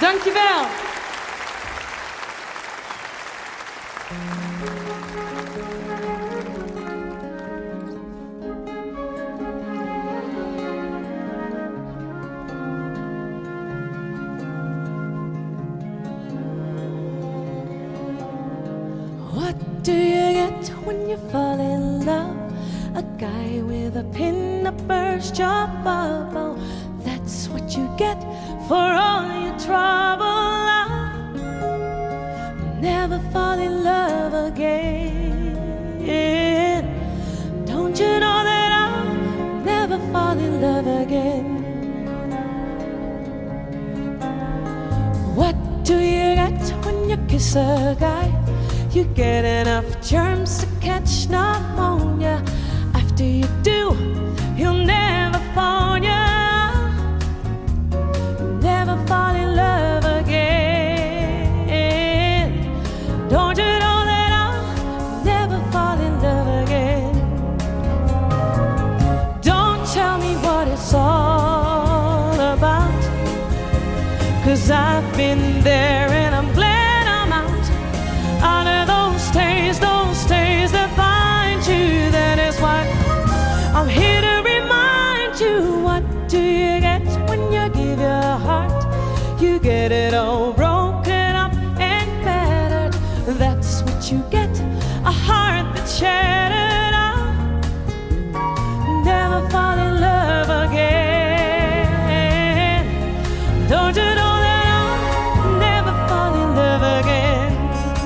Dankjewel. What do you get when you fall in love? A guy with a pin that bursts your bubble. That's what you get for all your trouble. I'll never fall in love again. Don't you know that I'll never fall in love again? What do you get when you kiss a guy? You get enough germs to catch pneumonia. After you do, he'll never phone you. Never fall in love again. Don't you know that I'll never fall in love again? Don't tell me what it's all about, 'cause I've been there and I'm glad I'm out. Out of those days that find you. That is why I'm here to remind you. What do you get when you give your heart? You get it all broken up and battered. That's what you get, a heart that's shattered. I'll never fall in love again. Don't you know that I'll never fall in love again?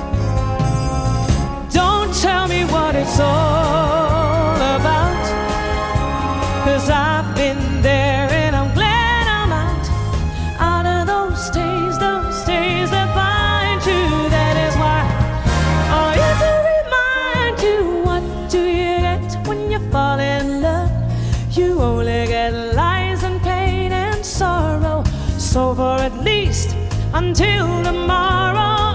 Don't tell me what it's all about, 'cause I've been there and I'm glad I'm out. Out of those days that bind you. That is why I'm here to remind you. What do you get when you fall in love? You only get lies and pain and sorrow. So for at least until tomorrow,